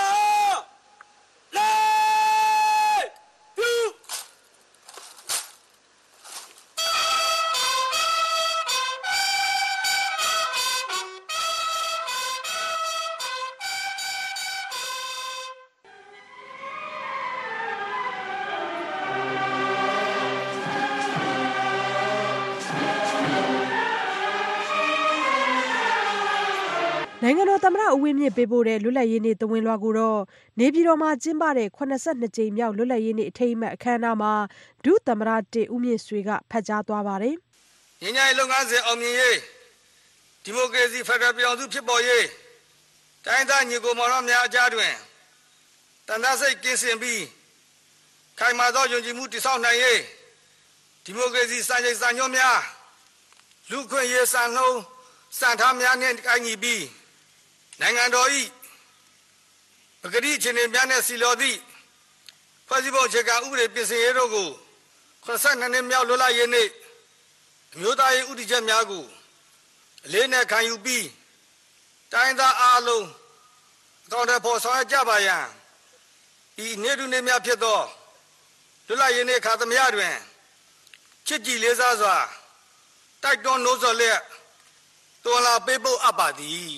နိုင်ငံတော်သမ္မတဦးဝင်းမြင့်ပေးပို့တဲ့လွတ်လပ်ရေးနေ့သဝဏ်လွှာကိုတော့နေပြည်တော်မှာကျင်းပတဲ့ခုနစ်ဆယ့်နှစ်ကြိမ်မြောက်လွတ်လပ်ရေးနေ့အထိမ်းအမှတ်အခမ်းအနားမှာဒုသမ္မတတစ်ဦးမြင့်ဆွေကဖတ်ကြားသွားပါတယ်။ညီညာရေးလုပ်ငန်းစဉ်အောင်မြင်ရေးဒီမိုကရေစီဖက်ဒရယ်ပြည်ထောင်စုဖြစ်ပေါ်ရေးတိုင်းသားညီကိုမောင်နှမများအကြားတွင်တန်တရားစိတ်ကင်းစင်ပြီးခိုင်မာသောယုံကြည်မှုတည်ဆောက်နိုင်ရေးဒီမိုကရေစီစံချိန်စံညွှန်းများလူခွင့်ရေးစံနှုန်းစံထားများနဲ့ကိုက်ညီပြီးနိုင်ငံတော်၏ပဂတိအခြေအနေများနဲ့စီလော်သည့်ဖွဲ့စည်းပုံအခြေခံဥပဒေပြင်ဆင်ရေးတို့ကိုခုနစ်ဆယ့်နှစ်နှစ်မြောက်လွတ်လပ်ရေးနေ့အမျိုးသားရေးဥတီချက်များကိုအလေးနဲ့ခံယူပြီးတိုင်းသားအားလုံးအကောင့်ထဲပေါ်ဆောင်ရွက်ကြပါရန်ဤနေ့တူနေ့များဖြစ်သောလွတ်လပ်ရေးနေ့ခါသမယတွင်ချစ်ကြည်လေးစားစွာတိုက်တွန်းနှိုးဆော်လျက်တော်လာပေးဖို့အပ်ပါသည်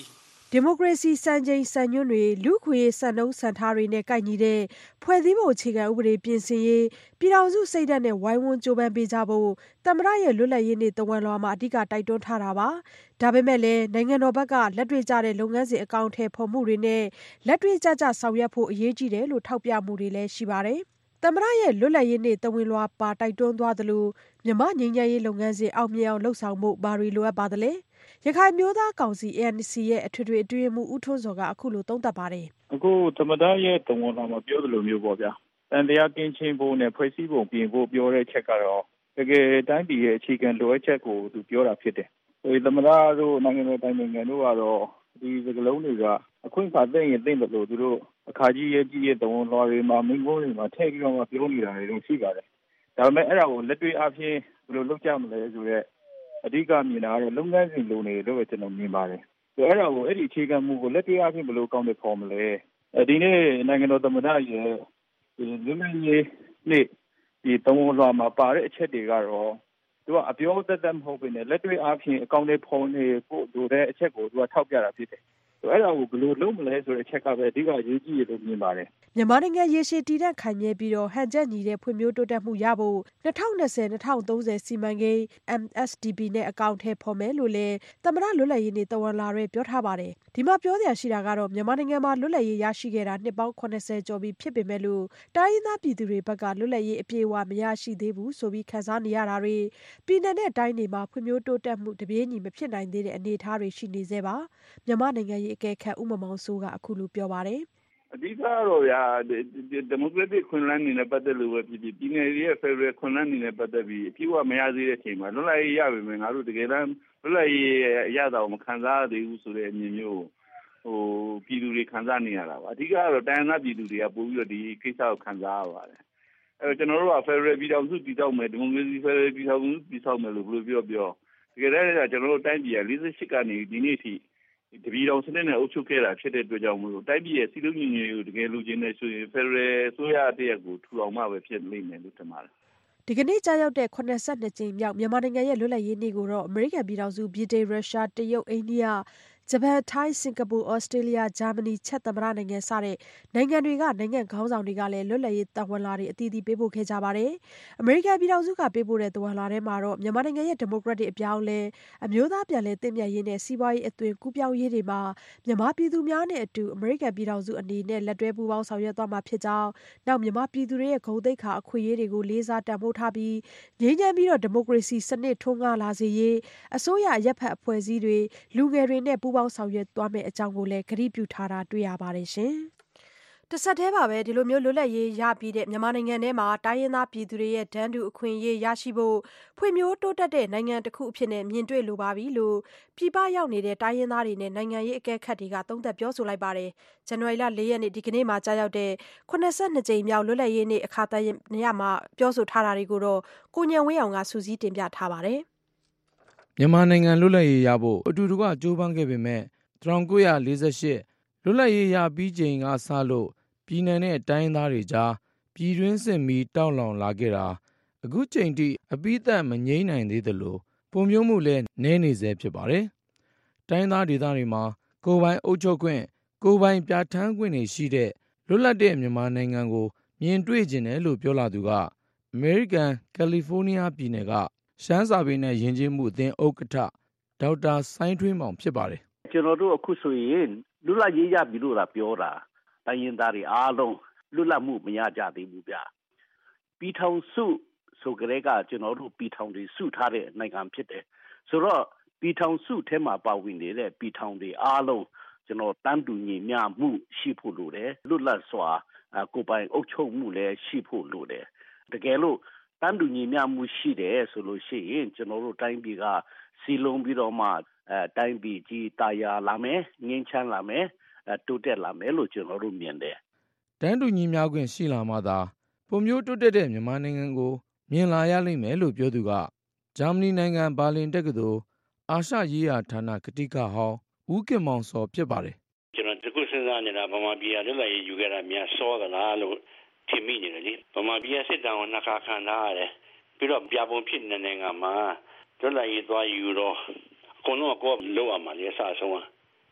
ဒီမိုကရေစီစံချိန်စံညွှန်းတွေလူ့အခွင့်အရေးစံနှုန်းစံထားတွေနဲ့ကိုက်ညီတဲ့ဖွဲ့စည်းပုံအခြေခံဥပဒေပြင်ဆင်ရေးပြည်ထောင်စုစိတ်ဓာတ်နဲ့ဝိုင်းဝန်းကြိုးပမ်းပေးကြဖို့သမ္မတရဲ့လွတ်လပ်ရေးနေ့သဝဏ်လွှာမှာအဓိကတိုက်တွန်းထားတာပါ။ဒါပေမဲ့လည်းနိုင်ငံတော်ဘက်ကလက်တွေ့ကျတဲ့လုပ်ငန်းစဉ်အကောင်အထည်ဖော်မှုတွေနဲ့လက်တွေ့ကျကျဆောင်ရွက်ဖို့အရေးကြီးတယ်လို့ထောက်ပြမှုတွေလည်းရှိပါတယ်။သမ္မတရဲ့လွတ်လပ်ရေးနေ့သဝဏ်လွှာပါတိုက်တွန်းသွားသလိုမြန်မာငြိမ်းချမ်းရေးလုပ်ငန်းစဉ်အောင်မြင်အောင်လှုပ်ဆောင်ဖို့ဘာတွေလိုအပ်ပါသလဲ။ရခိုင်မျိုးသားကောင်စီ A N C ရဲ့အထွေထွေအတွင်းရေးမှူးဦးထွန်းစောကအခုလိုသုံးသပ်ပါတယ်။အခုသမ္မတရဲ့သဝဏ်လွှာမှာပြောသလိုမျိုးပေါ့ဗျာ။တန်တရားကင်းချင်းဖို့နဲ့ဖွဲ့စည်းပုံပြင်ဖို့ပြောတဲ့ချက်ကတော့တကယ်တိုင်းပြည်ရဲ့အခြေခံလိုအပ်ချက်ကိုသူပြောတာဖြစ်တယ်။ဒီသမ္မတတို့နိုင်ငံတော်တိုင်ပင်ခံတို့ကတော့ဒီစကလုံးတွေကအခွင့်အခါသိရင်သိတယ်လို့သူတို့အခါကြီးရဲ့ကြီးရဲ့သဝဏ်လွှာတွေမှာမိန့်ခွန်းတွေမှာထည့်ပြီးတော့မှပြောနေတာတွေတော့ရှိပါတယ်။ဒါပေမဲ့အဲ့ဒါကိုလက်တွေ့အဖြစ်ဘယ်လိုလုပ်ကြမလဲဆိုတော့အဓိကမြင်တာကတော့လုပ်ငန်းစဉ်လိုနေလို့ပဲကျွန်တော်မြင်ပါတယ်။ဆိုအဲ့ဒါကိုအဲ့ဒီအခြေခံမှုကိုလက်တွေ့အဖြစ်ဘယ်လိုကောင်းတဲ့ဖော်မလဲ။ဒီနေ့နိုင်ငံတော်သမ္မတရဲ့ဒီလူမျိုးရေးနေ့ဒီသဝဏ်လွှာမှာပါတဲ့အချက်တွေကတော့သူကအပြောသက်သက်မဟုတ်ဘဲနဲ့လက်တွေ့အဖြစ်အကောင့်တွေဖော်နေဖို့လိုတဲ့အချက်ကိုသူကထောက်ပြတာဖြစ်တယ်။အဲ့ဒါကိုဘယ်လိုလုပ်မလဲဆိုတဲ့အချက်ကပဲအဓိကအရေးကြီးရလို့မြင်ပါတယ်။မြန်မာနိုင်ငံရေရှည်တည်တံ့ခိုင်မြဲပြီးတော့ဟန်ချက်ညီတဲ့ဖွံ့ဖြိုးတိုးတက်မှုရဖို့၂၀၂၀-၂၀၃၀စီမံကိန်း M S D P နဲ့အကောင့်ထဲဖော်မယ်လို့လည်းသမ္မတလွတ်လပ်ရေးနေ့သဝဏ်လွှာရဲပြောထားပါတယ်။ဒီမှာပြောစရာရှိတာကတော့မြန်မာနိုင်ငံမှာလွတ်လပ်ရေးရရှိခဲ့တာနှစ်ပေါင်း၇၀ကျော်ပြီဖြစ်ပေမဲ့လို့တိုင်းရင်းသားပြည်သူတွေဘက်ကလွတ်လပ်ရေးအပြည့်အဝမရရှိသေးဘူးဆိုပြီးခံစားနေရတာတွေပြည်နယ်နဲ့တိုင်းတွေမှာဖွံ့ဖြိုးတိုးတက်မှုတပြေးညီမဖြစ်နိုင်သေးတဲ့အနေအထားတွေရှိနေသေးပါ။မြန်မာနိုင်ငံရေးအကဲခတ်ဦးမောင်မောင်စိုးကအခုလိုပြောပါတယ်။အဓိကတော့ဗျာဒီမိုကရက်တစ်ခွင့်လန်းနေတဲ့ပတ်သက်လို့ပဲဖြစ်ဖြစ်ပြည်နယ်ရဲ့ဖက်ဒရယ်ခွင့်လန်းနေတဲ့ပတ်သက်ပြီးအပြည့်အဝမရသေးတဲ့အချိန်မှာလွတ်လပ်ရေးရပြီမယ်ငါတို့တကယ်တမ်းလွတ်လပ်ရေးရတာကိုမခံစားရသေးဘူးဆိုတဲ့အမြင်မျိုးဟိုပြည်သူတွေခံစားနေရတာပါအဓိကတော့တိုင်းဒေသပြည်သူတွေကပို့ပြီးတော့ဒီကိစ္စကိုခံစားရပါတယ်အဲကျွန်တော်တို့ကဖက်ဒရယ်ပြည်ထောင်စုတည်ဆောက်မယ်ဒီမိုကရေစီဖက်ဒရယ်ပြည်ထောင်စုတည်ဆောက်မယ်လို့ဘယ်လိုပြောပြောတကယ်တမ်းကကျွန်တော်တို့တိုင်းပြည်က၄၈ကနေဒီနေ့ထိတပြည်တော်စနစ်နဲ့အုပ်ချုပ်ခဲ့တာဖြစ်တဲ့အတွက်ကြောင့်မလို့တိုက်ပြည်ရဲ့စီးလုံးညီညွတ်ရေးကိုတကယ်လိုချင်နေဆိုရင်ဖက်ဒရယ်ဆိုရတဲ့ရက်ကိုထူအောင်မှပဲဖြစ်နေမယ်လို့ထင်ပါတယ်ဒီကနေ့ကြာရောက်တဲ့ခုနှစ်ဆယ့်နှစ်ကြိမ်မြောက်မြန်မာနိုင်ငံရဲ့လွတ်လပ်ရေးနေ့ကိုတော့အမေရိကန်ပြည်ထောင်စုဗြိတိန်ရုရှားတရုတ်အိန္ဒိယဂျပန်ထိုင်းစင်ကာပူဩစတြေးလျဂျာမနီချက်သမ္မတနိုင်ငံစတဲ့နိုင်ငံတွေကနိုင်ငံခေါင်းဆောင်တွေကလည်းလွတ်လပ်ရေးသဝဏ်လွှာတွေအသီးသီးပေးပို့ခဲ့ကြပါတယ်။အမေရိကန်ပြည်ထောင်စုကပေးပို့တဲ့သဝဏ်လွှာထဲမှာတော့မြန်မာနိုင်ငံရဲ့ဒီမိုကရက်တစ်အပြောင်းလဲအမျိုးသားပြန်လည်သင့်မြတ်ရေးနဲ့စီးပွားရေးအသွင်ကူးပြောင်းရေးတွေမှာမြန်မာပြည်သူများနဲ့အတူအမေရိကန်ပြည်ထောင်စုအနေနဲ့လက်တွဲပူးပေါင်းဆောင်ရွက်သွားမှာဖြစ်ကြောင်းနောက်မြန်မာပြည်သူတွေရဲ့ဂုဏ်သိက္ခာအခွင့်အရေးတွေကိုလေးစားတန်ဖိုးထားပြီးငြိမ်းချမ်းပြီးတော့ဒီမိုကရေစီစနစ်ထွန်းကားလာစေရေးအစိုးရရပ်ဖက်အဖွဲ့အစည်းတွေလူငယ်တွေနဲ့ပူးပေါင်းဆောင်ရွက်သွားမယ့်အကြောင်းကိုလည်းကတိပြုထားတာတွေ့ရပါတယ်ရှင်။တစ်ဆက်တည်းပါပဲဒီလိုမျိုးလွတ်လပ်ရေးရပြီးတဲ့မြန်မာနိုင်ငံထဲမှာတိုင်းရင်းသားပြည်သူတွေရဲ့တန်းတူအခွင့်အရေးရရှိဖို့ဖွံ့ဖြိုးတိုးတက်တဲ့နိုင်ငံတစ်ခုအဖြစ်နဲ့မြင်တွေ့လိုပါပြီလို့ပြည်ပရောက်နေတဲ့တိုင်းရင်းသားတွေနဲ့နိုင်ငံရေးအကဲခတ်တွေကသုံးသပ်ပြောဆိုလိုက်ပါတယ်။ဇန်နဝါရီလ၄ရက်နေ့ဒီကနေ့မှာကြာရောက်တဲ့ခုနှစ်ဆယ့်နှစ်ကြိမ်မြောက်လွတ်လပ်ရေးနေ့အခါသမယမှာပြောဆိုထားတာတွေကိုတော့ကိုဉာဏ်ဝင်းအောင်ကစူးစီးတင်ပြထားပါတယ်။မြန်မာနိုင်ငံလွတ်လပ်ရေးရဖို့အတူတူကကြိုးပမ်းခဲ့ပေမဲ့၁၉၄၈လွတ်လပ်ရေးရပြီးချိန်ကစလို့ပြည်နယ်နဲ့တိုင်းသားတွေကြားပြည်တွင်းစစ်မီးတောက်လောင်လာခဲ့တာအခုချိန်ထိအပိသက်မငြိမ်းနိုင်သေးသလိုပုံမျိုးမှုလည်းနည်းနေစေဖြစ်ပါတယ်။တိုင်းသားဒေသတွေမှာကိုယ်ပိုင်အုပ်ချုပ်ခွင့်ကိုယ်ပိုင်ပြဋ္ဌာန်းခွင့်တွေရှိတဲ့လွတ်လပ်တဲ့မြန်မာနိုင်ငံကိုမြင်တွေ့ကျင်တယ်လို့ပြောလာသူကအမေရိကန်ကယ်လီဖိုးနီးယားပြည်နယ်ကရှမ်းစာပေနဲ့ယဉ်ကျေးမှုအသင်းဥက္ကဋ္ဌဒေါက်တာစိုင်းထွေးမောင်ဖြစ်ပါတယ်ကျွန်တော်တို့အခုဆိုရင်လွတ်လပ်ရေးရပြီလို့သာပြောတာတိုင်းရင်းသားတွေအားလုံးလွတ်လပ်မှုမရကြသေးဘူးဗျပြည်ထောင်စုဆိုကြတဲ့ကကျွန်တော်တို့ပြည်ထောင်တွေစုထားတဲ့နိုင်ငံဖြစ်တယ်ဆိုတော့ပြည်ထောင်စုထဲမှာပါဝင်နေတဲ့ပြည်ထောင်တွေအားလုံးကျွန်တော်တန်းတူညီမျှမှုရှိဖို့လိုတယ်လွတ်လပ်စွာကိုယ်ပိုင်အုပ်ချုပ်မှုလည်းရှိဖို့လိုတယ်တကယ်လို့တန်းတူညီမျှမှုရှိတယ်ဆိုလို့ရှိရင်ကျွန်တော်တို့တိုင်းပြည်ကစီလုံးပြီးတော့မှအဲတိုင်းပြည်ကြီးတာယာလာမယ်ငင်းချမ်းလာမယ်တိုးတက်လာမယ်လို့ကျွန်တော်တို့မြင်တယ်တန်းတူညီမျှခွင့်ရှိလာမှသာပုံမျိုးတိုးတက်တဲ့မြန်မာနိုင်ငံကိုမြင်လာရလိမ့်မယ်လို့ပြောသူကဂျာမနီနိုင်ငံဘာလင်တက္ကသိုလ်အာရှရေးရာဌာနကတိကဟောင်းဦးကင်မောင်စောဖြစ်ပါတယ်ကျွန်တော်တခုစဉ်းစားနေတာဗမာပြည်ကလွတ်လပ်ရေးယူခဲ့တာများစောသလားလို့ထင်မိနေတယ်လေဗမာပြည်ကစစ်တောင်နှစ်ခါခံထားရတယ်ပြီးတော့ပြပုံဖြစ်နေတဲ့နိုင်ငံမှာလွတ်လပ်ရေးသွားယူတော့အကုန်လုံးကကိုယ်လောက်ရမှာလေအစအဆုံးကတ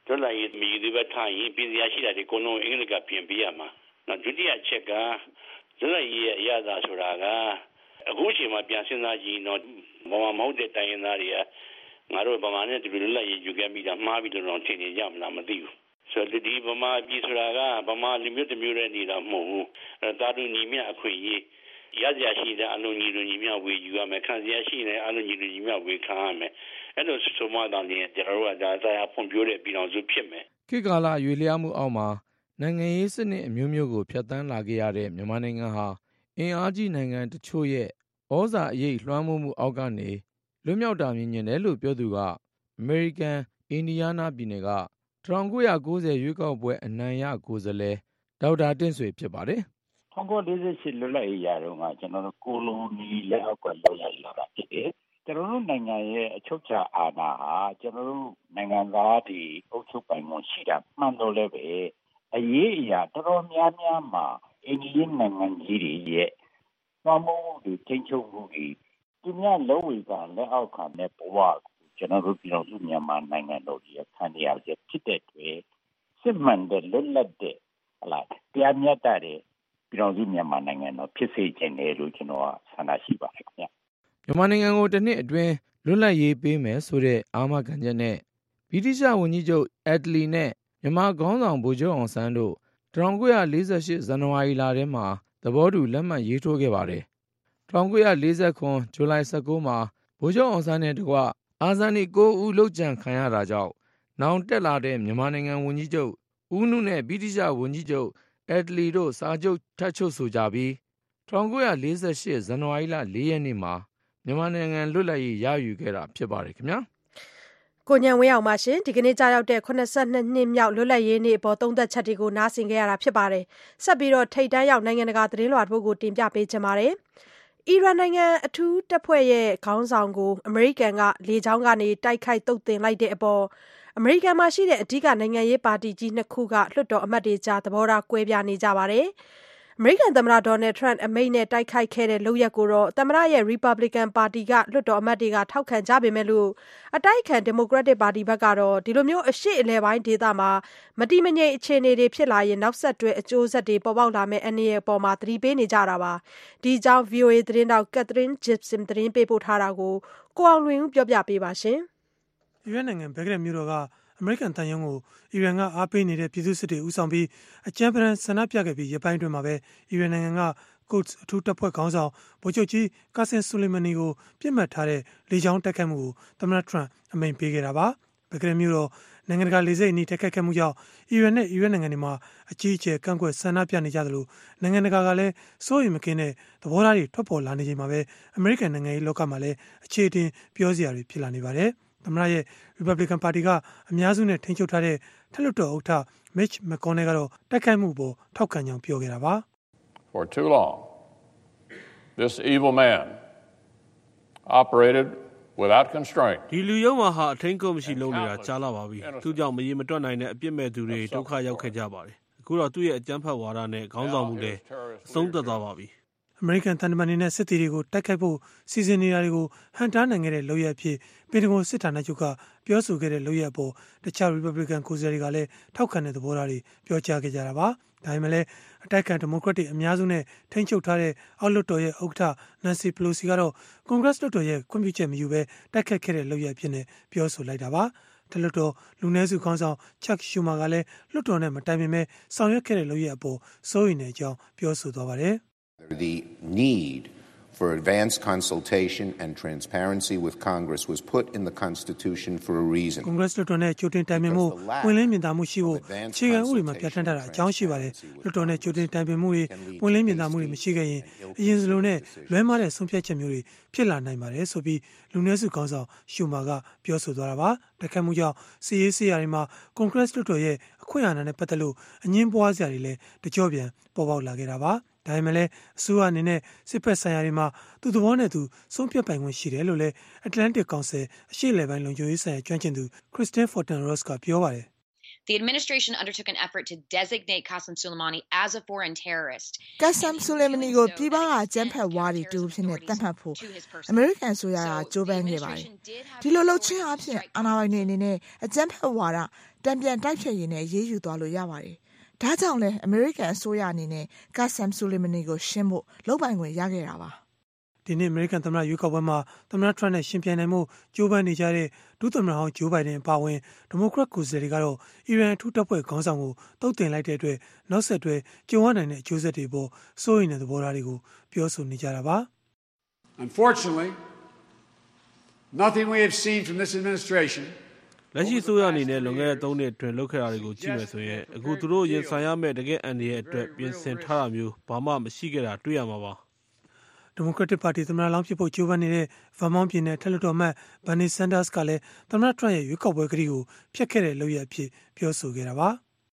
လွတ်လပ်ရေးမြည်သူပဲထားရင်ပြည်စရာရှိတာဒီကိုလုံးအင်္ဂလိပ်ကပြင်ပေးရမှာနော်ဒုတိယအချက်ကလွတ်လပ်ရေးရဲ့အရသာဆိုတာကအခုအချိန်မှာပြန်စဉ်းစားကြည့်တော့ဘာမှမဟုတ်တဲ့တိုင်းရင်းသားတွေကငါတို့ဗမာနဲ့ဒီလွတ်လပ်ရေးယူခဲ့ပြီးတော့မှားပြီးတော့ထင်နေကြမလားမသိဘူးဆိုတော့ဒီဗမာပြည်ဆိုတာကဗမာလူမျိုးတစ်မျိုးတည်းနေတာမဟုတ်ဘူးအဲတာတူညီမြအခွင့်အရေးရကြရှိတဲ့အလုံးကြီးလူညီမြဝေယူရမယ်ခံစရာရှိတဲ့အလုံးကြီးလူညီမြဝေခံရမယ်အဲ့လိုဆိုမှတော့လည်းကျွန်တော်တို့ကဒါသာဖွံ့ဖြိုးတဲ့ပြည်တော်စုဖြစ်မယ်ခေတ်ကာလရွေလျားမှုအောက်မှာနိုင်ငံရေးစနစ်အမျိုးမျိုးကိုဖျက်ဆီးလာခဲ့ရတဲ့မြန်မာနိုင်ငံဟာအင်အားကြီးနိုင်ငံတချို့ရဲ့ဩဇာအရေးလွှမ်းမိုးမှုအောက်ကနေလွတ်မြောက်တာမြင်မြင်တယ်လို့ပြောသူကအမေရိကန်အင်ဒီယားနားပြည်နယ်က၁၉၉၀ရွေးကောက်ပွဲအနိုင်ရကိုယ်စားလှယ်ဒေါက်တာတင့်ဆွေဖြစ်ပါတယ်၁၉၄၈လွတ်လပ်ရေးရတော့ကကျွန်တော်တို့ကိုလိုနီလက်အောက်ကလောက်ရလာတာဖြစ်တယ်ကျွန်တော်တို့နိုင်ငံရဲ့အချုပ်အခြာအာဏာဟာကျွန်တော်တို့နိုင်ငံသားတွေအုပ်ချုပ်ပိုင်ခွင့်ရှိတာမှန်တော့လည်းပဲအရေးအရာတော်တော်များများမှာအင်ဂျင်နိုင်ငံကြီးတွေရဲ့သွမ်းမှုတွေချင်းချုပ်မှုတွေသူများလုံးဝကလက်အောက်ခံတဲ့ဘဝကျွန်တော်တို့ပြည်တော်စုမြန်မာနိုင်ငံတော်ကြီးခံရရဖြစ်တဲ့တွေစစ်မှန်တဲ့လွတ်လပ်တဲ့ဟလာတရားမျှတတဲ့ပြည်တော်စုမြန်မာနိုင်ငံတော်ဖြစ်စေချင်တယ်လို့ကျွန်တော်ဆန္ဒရှိပါတယ်ခင်ဗျမြန်မာနိုင်ငံကိုတစ်နှစ်အတွင်းလွတ်လပ်ရေးပေးမယ်ဆိုတဲ့အာမခံချက်နဲ့ဗြိတိရှဝန်ကြီးချုပ်အက်ဒလီနဲ့မြန်မာခေါင်းဆောင်ဗိုလ်ချုပ်အောင်ဆန်းတို့၁၉၄၈ဇန်နဝါရီလထဲမှာသဘောတူလက်မှတ်ရေးထိုးခဲ့ပါတယ်၁၉၄၇ဇူလိုင်၁၉မှာဗိုလ်ချုပ်အောင်ဆန်းနဲ့တကွအာဇာနည်၉ဦးလှုပ်ကြံခံရတာကြောင့်နောင်တက်လာတဲ့မြန်မာနိုင်ငံဝန်ကြီးချုပ်ဦးနုနဲ့ဗြိတိရှဝန်ကြီးချုပ်အက်ဒလီတို့စာချုပ်ထပ်ချုပ်ဆိုကြပြီး၁၉၄၈ဇန်နဝါရီလ၄ရက်နေ့မှာမြန်မာနိုင်ငံလွတ်လပ်ရေးရယူခဲ့တာဖြစ်ပါတယ်ခင်ဗျာကိုညံဝင်းအောင်ပါရှင်ဒီကနေ့ကြာရောက်တဲ့eighty-twoနှစ်မြောက်လွတ်လပ်ရေးနေ့အပေါ်သုံးသက်ချက်တွေကိုနားဆင်ခဲ့ရတာဖြစ်ပါတယ်ဆက်ပြီးတော့ထိပ်တန်းရောက်နိုင်ငံတကာသတင်းလွှာတို့ကိုတင်ပြပေးချင်ပါတယ်အီရန်နိုင်ငံအထူးတပ်ဖွဲ့ရဲ့ခေါင်းဆောင်ကိုအမေရိကန်ကလေကြောင်းကနေတိုက်ခိုက်တုတ်တင်လိုက်တဲ့အပေါ်အမေရိကန်မှာရှိတဲ့အဓိကနိုင်ငံရေးပါတီကြီးနှစ်ခုကလွှတ်တော်အမတ်တွေကြားသဘောထားကွဲပြားနေကြပါတယ်အမေရိကန်သမ္မတဒေါ်နယ်ထရန့်အမိန့်နဲ့တိုက်ခိုက်ခဲ့တဲ့လုပ်ရပ်ကိုတော့သမ္မတရဲ့ Republican ပါတီကလွှတ်တော်အမတ်တွေကထောက်ခံကြပေမဲ့လို့အတိုက်အခံ Democratic ပါတီဘက်ကတော့ဒီလိုမျိုးအရှေ့အလယ်ပိုင်းဒေသမှာမတည်မငြိမ်အခြေအနေတွေဖြစ်လာရင်နောက်ဆက်တွဲအကျိုးဆက်တွေပေါ်ပေါက်လာမယ့်အနေအပေါ်မှာသတိပေးနေကြတာပါဒီအကြောင်း ဗွီအိုအေ သတင်းတောက် Catherine Gibson သတင်းပေးပို့ထားတာကိုကိုအောင်လွင်ဦးပြောပြပေးပါရှင်အီရန်နိုင်ငံဘဂ္ဂဒက်မြို့တော်ကအမေရိကန်တန်ယုံကိုအီရန်ကအားပေးနေတဲ့ပြည်သူစစ်တွေဦးဆောင်ပြီးအကြမ်းဖက်ဆန္ဒပြခဲ့ပြီးရပိုင်းတွင်မှာပဲအီရန်နိုင်ငံက Quds အထူးတပ်ဖွဲ့ခေါင်းဆောင်ဗိုလ်ချုပ်ကြီးကာဆင်ဆူလီမာနီကိုပြစ်မှတ်ထားတဲ့လေကြောင်းတိုက်ခိုက်မှုကိုသမ္မတထရန့်အမိန့်ပေးခဲ့တာပါဘဂ္ဂဒက်မြို့တော်နိုင်ငံတကာလေဆိပ်အနီးတိုက်ခိုက်ခဲ့မှုကြောင့်အီရန်နဲ့အီရတ်နိုင်ငံတွေမှာအကြီးအကျယ်ကန့်ကွက်ဆန္ဒပြနေကြသလိုနိုင်ငံတကာကလည်းစိုးရိမ်မကင်းတဲ့သဘောထားတွေထွက်ပေါ်လာနေချိန်မှာပဲအမေရိကန်နိုင်ငံရေးလောကမှာလည်းအခြေအတင်ပြောစရာတွေဖြစ်လာနေပါတယ်သမ္မတရဲ့ Republican ပါတီကအများစုနဲ့ထိန်းချုပ်ထားတဲ့ထက်လွှတ်တော်ဥက္ကဋ္ဌ Mitch McConnell ကတော့တိုက်ခိုက်မှုပေါ်ထောက်ခံကြောင်းပြောခဲ့တာပါ For too long this evil man operated without constraint ဒီလူယုံဟာအထင်ကုန်မရှိလုပ်နေတာကြားလာပါပြီသူကြောင့်မရေမတွက်နိုင်တဲ့အပြစ်မဲ့သူတွေဒုက္ခရောက်ခဲ့ကြပါတယ်အခုတော့သူ့ရဲ့အကြမ်းဖက်ဝါဒနဲ့ခေါင်းဆောင်မှုတွေအဆုံးသတ်သွားပါပြီအမေရိကန်တန်တမန်တွေနဲ့စစ်တီတွေကိုတိုက်ခိုက်ဖို့စီစဉ်နေတာတွေကိုဟန်တားနိုင်ခဲ့တဲ့လုပ်ရအဖြစ်ပင်တဂွန်စစ်ဌာနချုပ်ကပြောဆိုခဲ့တဲ့လုပ်ရအပေါ်တခြား Republican ကိုယ်စားလှယ်တွေကလည်းထောက်ခံတဲ့သဘောထားတွေပြောကြားခဲ့ကြတာပါဒါပေမဲ့လည်းအတိုက်အခံ Democratic အများစုနဲ့ထိန်းချုပ်ထားတဲ့အောက်လွှတ်တော်ရဲ့ဥက္ကဋ္ဌ Nancy Pelosi ကတော့ Congress လွှတ်တော်ရဲ့ခွင့်ပြုချက်မယူဘဲတိုက်ခတ်ခဲ့တဲ့လုပ်ရအဖြစ်နဲ့ပြောဆိုလိုက်တာပါတလွှတ်တော်လူနည်းစုခေါင်းဆောင် Chuck Schumer ကလည်းလွှတ်တော်နဲ့မတိုင်ပင်ပဲဆောင်ရွက်ခဲ့တဲ့လုပ်ရအပေါ်စိုးရိမ်တဲ့အကြောင်းပြောဆိုသွားပါတယ် The need for advanced consultation and transparency with Congress was put in the Constitution for a reason. Congress လွှတ်တော်နဲ့ကြိုတင်တိုင်ပင်မှုဝင်လင်းမြင်သာမှုရှိဖို့အခြေခံဥပဒေမှာပြဋ္ဌာန်းထားတာအကြောင်းရှိပါတယ်။လွှတ်တော်နဲ့ကြိုတင်တိုင်ပင်မှုတွေဝင်လင်းမြင်သာမှုတွေမရှိခဲ့ရင်အရင်စလုံးနဲ့လွဲမှားတဲ့ဆုံးဖြတ်ချက်မျိုးတွေဖြစ်လာနိုင်ပါတယ်ဆိုပြီးလူနည်းစုခေါင်းဆောင်ရှူမာကပြောဆိုသွားတာပါ။တိုက်ခိုက်မှုကြောင့်စီရေးစီးရာတွေမှာ Congress လွှတ်တော်ရဲ့အခွင့်အာဏာနဲ့ပတ်သက်လို့အငင်းပွားစရာတွေလည်းတကြော့ပြန်ပေါ်ပေါက်လာခဲ့တာပါ။ဒါပေမဲ့လည်းအစိုးရအနေနဲ့စစ်ဖက်ဆိုင်ရာတွေမှာသူ့သဘောနဲ့သူဆုံးဖြတ်ပိုင်ခွင့်ရှိတယ်လို့လည်း Atlantic Council အရှေ့အလယ်ပိုင်းလုံခြုံရေးဆိုင်ရာကျွမ်းကျင်သူ Christine Fortin Ross ကပြောပါတယ် The administration undertook an effort to designate Qasem Soleimani as a foreign terrorist. Qasem Soleimani ကိုပြည်ပကအကြမ်းဖက်ဝါဒီတူဖြစ်နေတတ်မှတ်ဖို့အမေရိကန်ဆိုရတာကြိုးပမ်းခဲ့ပါတယ်။ဒီလိုလှုပ်ချင်းအဖြစ်အာဏာပိုင်တွေအနေနဲ့အကြမ်းဖက်ဝါဒတံပြန်တိုက်ဖြတ်ရင်းနဲ့ရေးယူသွားလို့ရပါတယ်။ဒါကြောင့်လဲအမေရိကန်အစိုးရအနေနဲ့ Qasem Soleimani ကိုရှင်းဖို့လုပ်ပိုင်ခွင့်ရခဲ့တာပါ။ဒီနေ့အမေရိကန်သမ္မတရွေးကောက်ပွဲမှာသမ္မတထရန့်နဲ့ရှင်ပြိုင်နိုင်မှုကြိုးပမ်းနေကြတဲ့ဒုသမ္မတဟောင်းဂျိုးဘိုင်ဒန်အပါအဝင်ဒီမိုကရက်ကိုယ်စားလှယ်တွေကတော့အီရန်အထူးတပ်ဖွဲ့ခေါင်းဆောင်ကိုတုတ်တင်လိုက်တဲ့အတွက်နောက်ဆက်တွဲကြုံရနိုင်တဲ့အကျိုးဆက်တွေပေါ်စိုးရိမ်တဲ့သဘောထားတွေကိုပြောဆိုနေကြတာပါ Unfortunately, nothing we have seen from this administration လက်ရှိဆိုရအနေနဲ့လွန်ခဲ့တဲ့သုံးနှစ်အတွင်းလုပ်ခဲ့တာတွေကိုကြည့်မယ်ဆိုရင်အခုသူတို့ရင်ဆိုင်ရမယ့်တကယ်အန္တရာယ်အတွက်ပြင်ဆင်ထားတာမျိုးဘာမှမရှိခဲ့တာတွေ့ရမှာပါဒီမိုကရက်တစ်ပါတီသမ္မတလောင်းဖြစ်ဖို့ကြိုးပမ်းနေတဲ့ဗာမောင်းပြည်နယ်ထက်လွှတ်တော်အမတ်ဘာနီဆန်ဒါစ်ကလည်းသမ္မတထရန့်ရဲ့ရွေးကောက်ပွဲကတိကိုဖျက်ခဲ့တဲ့လုပ်ရအဖြစ်ပြောဆိုခဲ့တာပါ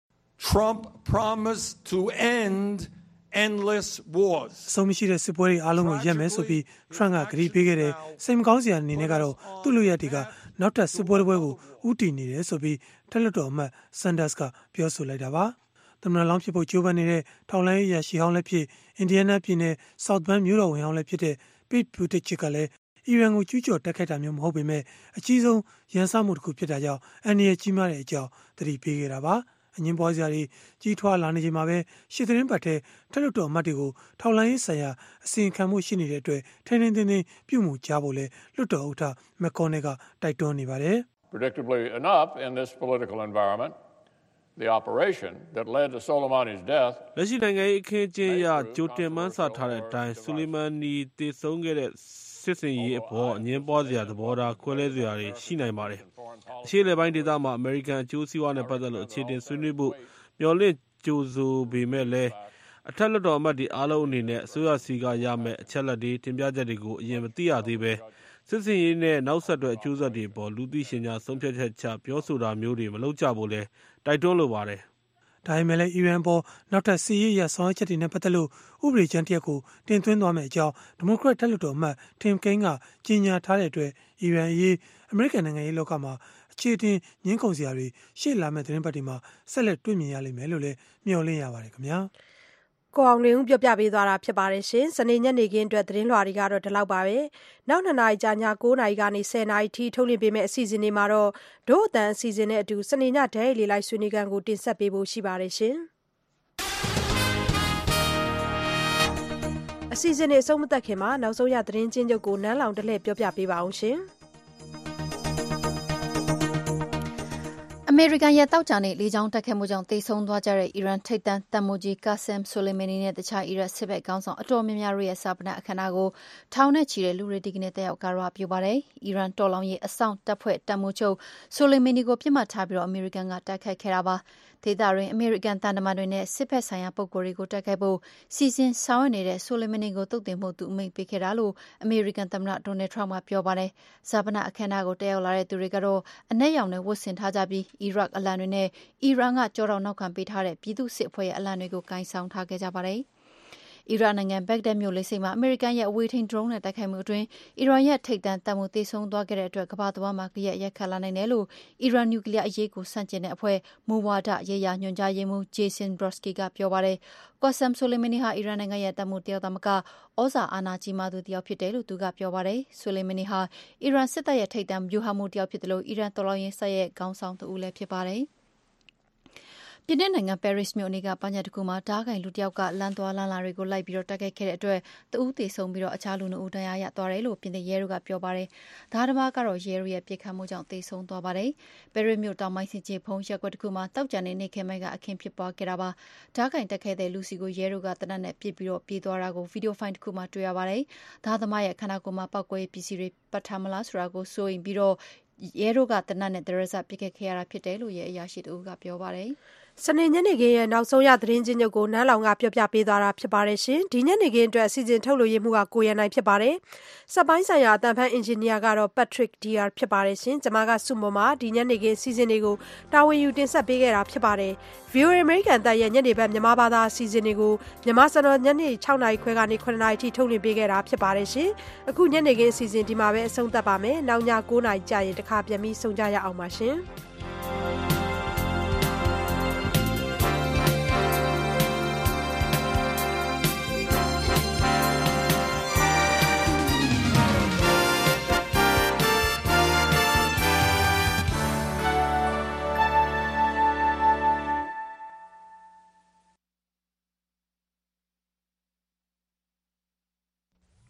Trump promised to end endless wars အဆုံးမရှိတဲ့စစ်ပွဲတွေအားလုံးကိုရပ်မယ်ဆိုပြီးထရန့်ကကတိပေးခဲ့တဲ့စိတ်မကောင်းစရာအနေနဲ့ကတော့သူ့လုပ်ရတွေကနောက်ထပ်စစ်ပွဲတစ်ပွဲကိုဥတီနေတယ်ဆိုပြီးထက်လွှတ်တော်အမတ်ဆန်ဒါစ်ကပြောဆိုလိုက်တာပါသမ္မတလောင်းဖြစ်ဖို့ကြိုးပမ်းနေတဲ့ထောင်လိုင်းရရှိဟောင်းလည်းဖြစ်အင်ဒီယားနားပြည်နယ်ဆောက်ဘန်းမြို့တော်ဝင်ဟောင်းလည်းဖြစ်တဲ့ပိတ်ဘူတစ်ချစ်ကလည်းအီရန်ကိုကျူးကျော်တိုက်ခိုက်တာမျိုးမဟုတ်ပေမဲ့အကြီးဆုံးရန်စမှုတစ်ခုဖြစ်တာကြောင့်အန္တရာယ်ကြီးမားတဲ့အကြောင်းသတိပေးခဲ့တာပါအငင်းပွားစရာတွေကြီးထွားလာနေချိန်မှာပဲရှစ်သတင်းပတ်ထဲထက်လွတ်တော်အမတ်တွေကိုထောင်လိုင်းရေးဆိုင်ရာအစီအခံမှုရှိနေတဲ့အတွက်ထိန်းထိန်းသိမ်းသိမ်းပြုမှုကြဖို့လဲလွတ်တော်ဥက္ကဋ္ဌမက်ကော်နယ်ကတိုက်တွန်းနေပါတယ် Predictably enough in this political environment the operation that led to Soleimani's death လက်ရှိနိုင်ငံရေးအခင်းအကျင်းအရကြိုတင်မှန်းဆထားတဲ့အတိုင်းဆူလီမန်နီတည်ဆုံးခဲ့တဲ့စစ်စင်ရေးအပေါ်အငင်းပွားစရာသဘောထားခွဲလဲစရာတွေရှိနိုင်ပါတယ်။အရှေ့လေပိုင်းဒေသမှာအမေရိကန်အကျိုးစီးပွားနဲ့ပတ်သက်လို့အခြေတင်ဆွေးနွေးဖို့မျှော်လင့်ကြိုဆိုပေမဲ့လည်းအထက်လွှတ်တော်အမတ်တွေအားလုံးအနေနဲ့အစိုးရစီကရမယ့်အချက်လက်တွေတင်ပြချက်တွေကိုအရင်မသိရသေးပဲစစ်စင်ရေးနဲ့နောက်ဆက်တွဲအကျိုးဆက်တွေပေါ်လူသိရှင်ကြားဆုံးဖြတ်ချက်ချပြောဆိုတာမျိုးတွေမလုပ်ကြဖို့လဲတိုက်တွန်းလိုပါတယ်ဒါပေမဲ့လည်းအီရန်ပေါ်နောက်ထပ်စီးရေးရဆောင်ချက်တွေနဲ့ပတ်သက်လို့ဥပဒေကြမ်းတစ်ရပ်ကိုတင်သွင်းသွားမယ့်အကြောင်းဒီမိုကရက်တက်လွှတ်တော်အမတ်ထင်ကိန်းကကြေညာထားတဲ့အတွက်အီရန်အရေးအမေရိကန်နိုင်ငံရေးလောကမှာအခြေအတင်ငင်းခုန်စရာတွေရှေ့လာမယ့်သတင်းပတ်တွေမှာဆက်လက်တွေ့မြင်ရလိမ့်မယ်လို့လည်းမျှော်လင့်ရပါတယ်ခင်ဗျာကိုအောင်လင်းဦးပြောပြပေးသွားတာဖြစ်ပါတယ်ရှင်။စနေညနေခင်းအတွက်သတင်းလွှာတွေကတော့ဒီလောက်ပါပဲ။နောက်နှစ်နာရီကြာညကိုးနာရီကနေဆယ်နာရီထိထုတ်လွှင့်ပေးမယ့်အစီအစဉ်တွေမှာတော့ဒို့အတန်အစီအစဉ်နဲ့အတူစနေညဒဲလေးလိုက်ဆွေးနွေးခန်းကိုတင်ဆက်ပေးဖို့ရှိပါတယ်ရှင်။အစီအစဉ်တွေအဆုံးမသတ်ခင်မှာနောက်ဆုံးရသတင်းချင်းချုပ်ကိုနန်းလောင်တလှည့်ပြောပြပေးပါအောင်ရှင်။အမေရိကန်ရဲ့တောက်ကြနေလေကြောင်းတိုက်ခိုက်မှုကြောင့်တေဆုံးသွားကြတဲ့အီရန်ထိပ်တန်းတပ်မှူးကြီးကာဆမ်ဆိုလီမနီနဲ့တခြားအီရတ်စစ်ဘက်ခေါင်းဆောင်အတော်များများရဲ့စာပနာအခမ်းအနားကိုထောင်နဲ့ချီတဲ့လူတွေဒီကနေ့တက်ရောက်ကြရပြုပါတယ်။အီရန်တော်လောင်ရေးအဆောင်တပ်ဖွဲ့တပ်မှူးချုပ်ဆိုလီမနီကိုပြစ်မှတ်ထားပြီးတော့အမေရိကန်ကတိုက်ခိုက်ခဲ့တာပါ။ဒေသတွင်အမေရိကန်တန်တမန်တွေနဲ့စစ်ဘက်ဆိုင်ရာပုဂ္ဂိုလ်တွေကိုတိုက်ခိုက်ဖို့စီစဉ်ဆောင်ရွက်နေတဲ့ဆိုလီမနီကိုတုတ်တင်မှုသူအမိန့်ပေးခဲ့တာလို့အမေရိကန်သမ္မတဒေါ်နယ်ထရန့်ကပြောပါတယ်။စာပနာအခမ်းအနားကိုတက်ရောက်လာတဲ့သူတွေကတော့အနက်ရောင်နဲ့ဝတ်ဆင်ထားကြပြီးအီရတ်အလံတွေနဲ့အီရန်ကကြောတော်နောက်ခံပေးထားတဲ့ပြည်သူ့စစ်အဖွဲ့ရဲ့အလံတွေကိုကိုင်ဆောင်ထားခဲ့ကြပါတယ်။အီရန်နိုင်ငံဘက်ဂဒက်မြို့လေးစိတ်မှာအမေရိကန်ရဲ့အဝေးထိန်းဒရုန်းနဲ့တိုက်ခိုက်မှုအတွင်းအီရန်ရဲ့ထိပ်တန်းတပ်မှူးသေဆုံးသွားခဲ့တဲ့အတွက်ကမ္ဘာ့သဘာဝမှာကြရက်ရက်ခတ်လာနိုင်တယ်လို့အီရန်နျူကလ িয়ার အရေးကိုစန့်ကျင်တဲ့အဖွဲ့မူဝါဒရေးရာညွှန်ကြားရေးမှူးဂျေဆင်ဘရော့စကီကပြောပါတယ်။ကွာဆမ်ဆိုလီမနီဟာအီရန်နိုင်ငံရဲ့တပ်မှူးတယောက်သာမကဩဇာအာဏာကြီးမားသူတယောက်ဖြစ်တယ်လို့သူကပြောပါတယ်။ဆိုလီမနီဟာအီရန်စစ်တပ်ရဲ့ထိပ်တန်းဗျူဟာမှူးတယောက်ဖြစ်တယ်လို့အီရန်တော်လှန်ရေးတပ်ရဲ့ခေါင်းဆောင်တဦးလည်းဖြစ်ပါတယ်။ပြည်내နိုင်ငံပဲရစ်မြို့နေကပညာတကူမှာဓားကင်လူတယောက်ကလမ်းသွားလမ်းလာတွေကိုလိုက်ပြီးတော့တိုက်ခိုက်ခဲ့တဲ့အတွက်တဦးသေဆုံးပြီးတော့အခြားလူနှစ်ဦးဒဏ်ရာရသွားတယ်လို့ပြည်내ရဲတို့ကပြောပါတယ်။ဓားသမားကတော့ရဲတို့ရဲ့ပြစ်ခတ်မှုကြောင့်သေဆုံးသွားပါတယ်။ပဲရစ်မြို့တောင်ပိုင်းစင်ကြီးဖုံးရက်ကွက်တကူမှာတောက်ကြနေနေခင်မိုက်ကအခင်းဖြစ်ပွားခဲ့တာပါ။ဓားကင်တက်ခဲ့တဲ့လူစီကိုရဲတို့ကတနက်နဲ့ပစ်ပြီးတော့ပြေးသွားတာကိုဗီဒီယိုဖိုင်တစ်ခုမှတွေ့ရပါတယ်။ဓားသမားရဲ့ခန္ဓာကိုယ်မှာပောက်ကွဲပစ္စည်းတွေပတ်ထားမလားဆိုတာကိုစိုးရင်ပြီးတော့ရဲတို့ကတနက်နဲ့ဒရဇပစ်ခဲ့ခဲ့ရတာဖြစ်တယ်လို့ရဲအရာရှိတို့ကပြောပါတယ်။စနေညနေခင်းရဲ့နောက်ဆုံးရသတင်းချင်းချုပ်ကိုနန်းလောင်ကပြောပြပေးသွားတာဖြစ်ပါတယ်ရှင်။ဒီညနေခင်းအတွက်အစီအစဉ်ထုတ်လို့ရမှုကကိုရန်နိုင်ဖြစ်ပါတယ်။စက်ပိုင်းဆိုင်ရာအတန်ဖန်အင်ဂျင်နီယာကတော့ Patrick Dear ဖြစ်ပါတယ်ရှင်။ကျွန်မကစုမမဒီညနေခင်းအစီအစဉ်တွေကိုတာဝန်ယူတင်ဆက်ပေးခဲ့တာဖြစ်ပါတယ်။ V O A American တပ်ရဲ့ညနေဘက်မြန်မာဘာသာအစီအစဉ်တွေကိုမြန်မာစံတော်ညနေ၆နာရီခွဲကနေ၇နာရီထိထုတ်လွှင့်ပေးခဲ့တာဖြစ်ပါတယ်ရှင်။အခုညနေခင်းအစီအစဉ်ဒီမှာပဲအဆုံးသတ်ပါမယ်။နောက်ည၉နာရီကြာရင်တခါပြန်ပြီးဆုံကြရအောင်ပါရှင်။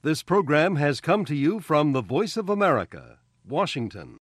This program has come to you from the Voice of America, Washington.